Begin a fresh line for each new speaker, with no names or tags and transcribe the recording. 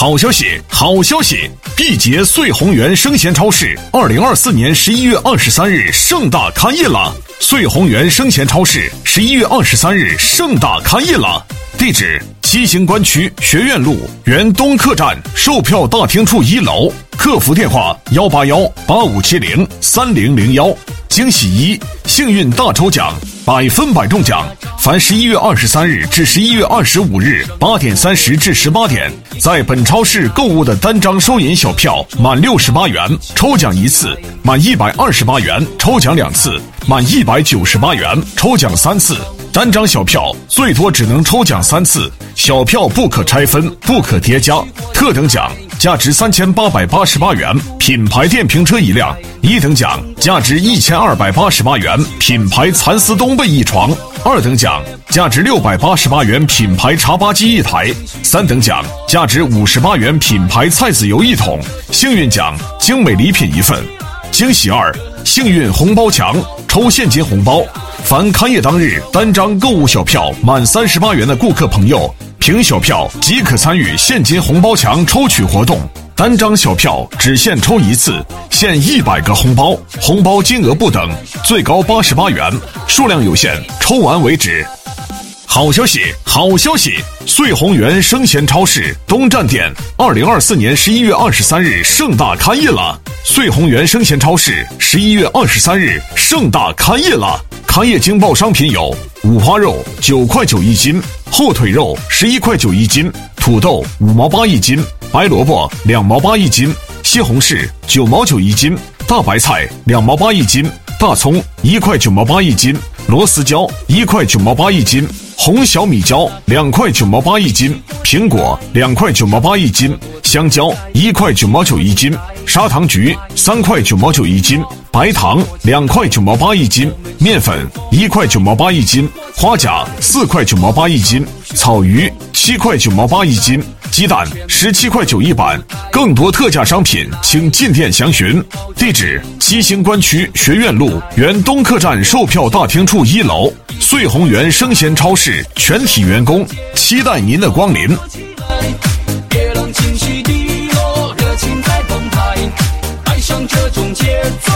好消息，好消息！毕节穗宏源生鲜超市2024年11月23日盛大开业了。穗宏源生鲜超市11月23日盛大开业了。地址：西行关区学院路原东客站售票大厅处1楼，客服电话18185703001。惊喜1，幸运大抽奖，100%中奖。凡11月23日至11月25日8点30至18点，在本超市购物的单张收银小票满68元抽奖1次，满128元抽奖2次，满198元抽奖3次。单张小票最多只能抽奖3次，小票不可拆分，不可叠加。特等奖价值3888元，品牌电瓶车1辆；一等奖价值1288元，品牌蚕丝冬被1床；二等奖价值688元，品牌茶吧机1台；三等奖价值58元，品牌菜籽油1桶；幸运奖精美礼品1份。惊喜2，幸运红包墙，抽现金红包。凡开业当日单张购物小票满38元的顾客朋友，凭小票即可参与现金红包墙抽取活动。单张小票只限抽1次，限100个红包，红包金额不等，最高88元，数量有限，抽完为止。好消息，好消息！穗宏源生鲜超市东站店2024年11月23日盛大开业了。穗宏源生鲜超市11月23日盛大开业了。开业惊爆商品有五花肉9块9一斤，后腿肉11块9一斤，土豆5毛8一斤，白萝卜2毛8一斤，西红柿9毛9一斤，大白菜2毛8一斤，大葱1块9毛8一斤，螺丝椒1块9毛8一斤，红小米椒2块9毛8一斤，苹果2块9毛8一斤，香蕉1块9毛9一斤，砂糖橘3块9毛9一斤，白糖2块9毛8一斤，面粉1块9毛8一斤，花甲4块9毛8一斤，草鱼7块9毛8一斤，鸡蛋17块9一板。更多特价商品请进店详询。地址：西行关区学院路原东客站售票大厅处1楼。穗宏源生鲜超市全体员工期待您的光临。
别让情绪低落，热情在澎湃，爱上这种节奏。